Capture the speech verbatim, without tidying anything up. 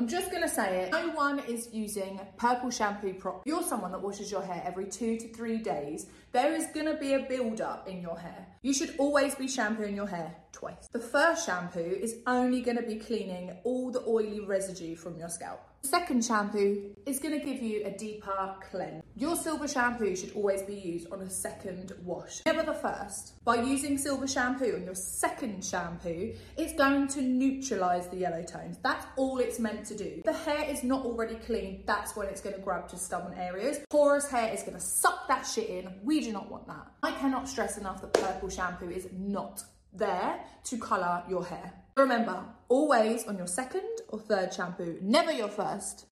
I'm just gonna say it, no one is using purple shampoo prop. If you're someone that washes your hair every two to three days, there is gonna be a build-up in your hair. You should always be shampooing your hair twice. The first shampoo is only gonna be cleaning all the oily residue from your scalp. The second shampoo is gonna give you a deeper cleanse. Your silver shampoo should always be used on a second wash, never the first. By using silver shampoo on your second shampoo, it's going to neutralize the yellow tones. That's all it's meant to do. If the hair is not already clean, that's when it's gonna grab to stubborn areas. Porous hair is gonna suck that shit in. We do not want that. I cannot stress enough that purple shampoo is not there to color your hair. Remember, always on your second or third shampoo, never your first.